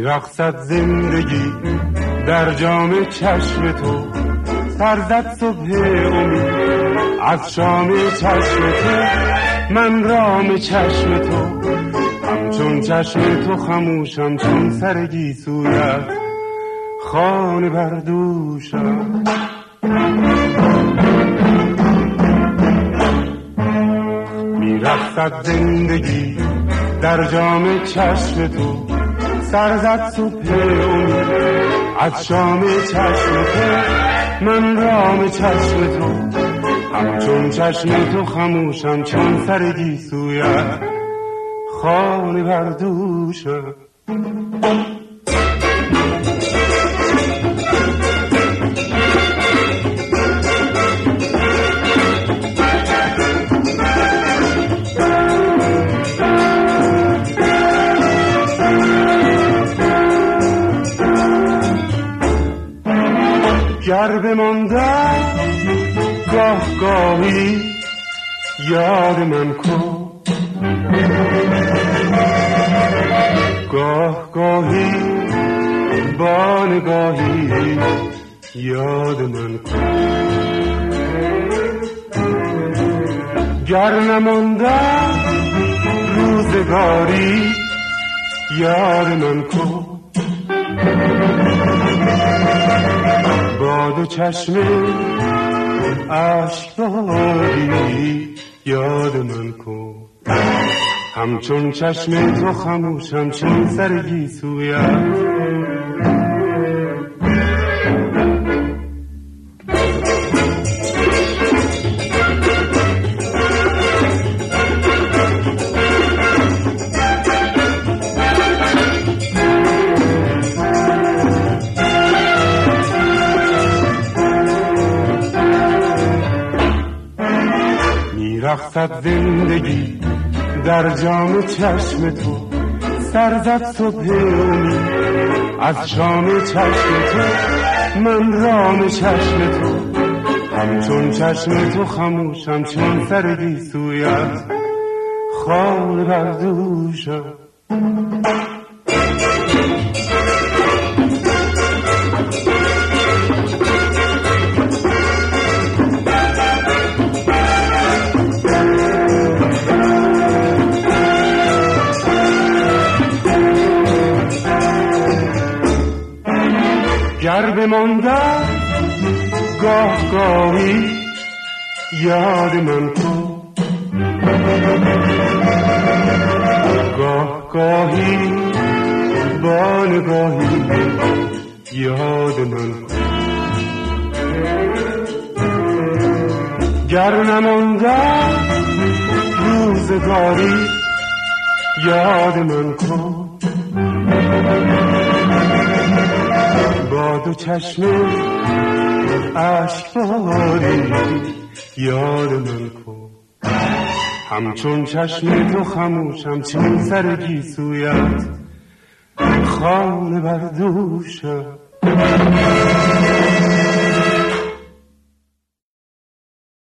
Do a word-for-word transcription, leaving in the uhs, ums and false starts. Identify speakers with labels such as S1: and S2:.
S1: میرقصد زندگی در جام چشم تو، سرزد صبح امید از شام چشم تو. من رام چشم تو، همچون چشم تو خموشم چون سر گیسویت خانه بردوشم. میرقصد زندگی در جام چشم تو، سرزد صبح امید از شام چشم تو. من رام چشم تو، همچون چشم تو خموشم چون سر گیسویت خانه بردوشم. گر بماندم گاه گاهی یاد من کن، گاه گاهی با نگاهی یاد من کن. گر نماندم روزگاری یاد من کن، با دو چشم اشکباری یاد من کن. همچون چشم تو خموشم چون سر گیسویت میرقصد زندگی در جام چشم تو، سرزد صبح امید از شام چشم تو. من رام چشم تو، همچون چشم تو خموشم چون سر گیسویت خانه بردوشم. گر بماندم گاه گاهی یاد من کن، گاه گاهی با نگاهی یاد من کن. گر نماندم روزگاری یاد من کن، با دو چشم اشکباری یاد من کن. همچون چشم تو خموشم چون سر گیسویت خانه بردوشم.